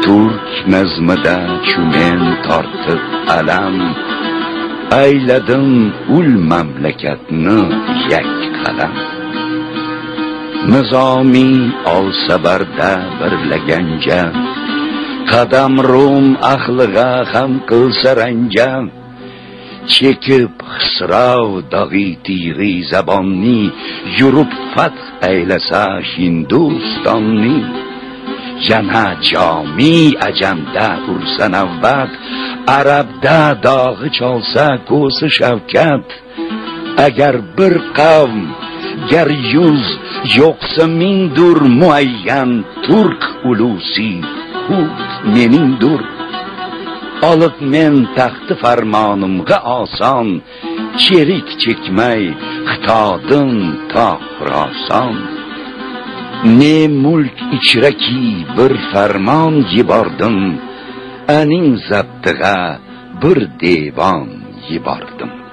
turk nazmida chumen tortib alam, ayladim ul mamlakatni yak qalam. Nizomi olsabarda birlaganja, qadam rum ahliga ham qilsa ranja, chekib xisrav dag'i tig'i zabonni, yurib fath aylasa Hindustonni. Yana jami ajamda ursa navbat, arabda dog'i cholsa ko'si shavkat. Agar bir qavm gar yuz yo'qsa mingdur muayyan turk ulusi, xud meningdur. Olib men taxti farmonimga oson, cherik chekmay xitodim to Xuroson. Ne mulk ichraki bir farmon yibordim, aning zabtiga bir devon yibordim.